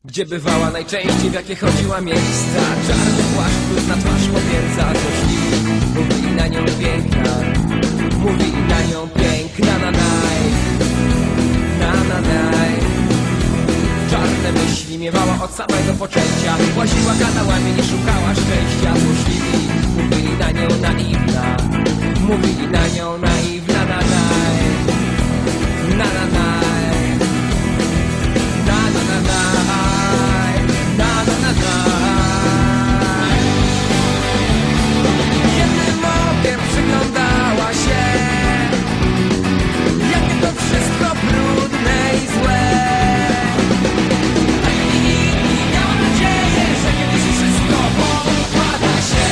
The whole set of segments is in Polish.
Gdzie bywała najczęściej, w jakie chodziła miejsca. Czarny płaszcz, brudna twarz chłopięca. Złośliwi mówili na nią piękna, mówili na nią piękna, naj. Czarne myśli miewała od samego poczęcia. Łaziła kanałami, nie szukała szczęścia. Złośliwi mówili na nią naiwna, mówili na nią naiwna, naj. Jednym okiem przyglądała się, jakie to wszystko brudne i złe. I miała nadzieję, że kiedyś wszystko poukłada się.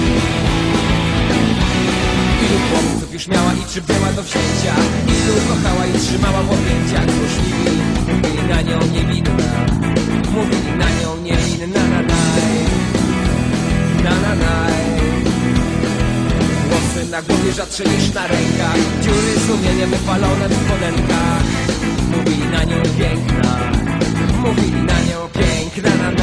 Ilu chłopców już miała i czy była do wzięcia, ilu kochała i trzymała w objęciach. Złośliwi mówili na nią niewinna, mówili na nią niewinna, włosy na głowie rzadsze niż na rękach, dziury sumienia wypalone w spodenkach. Mówili na nią piękna, mówili na nią piękna,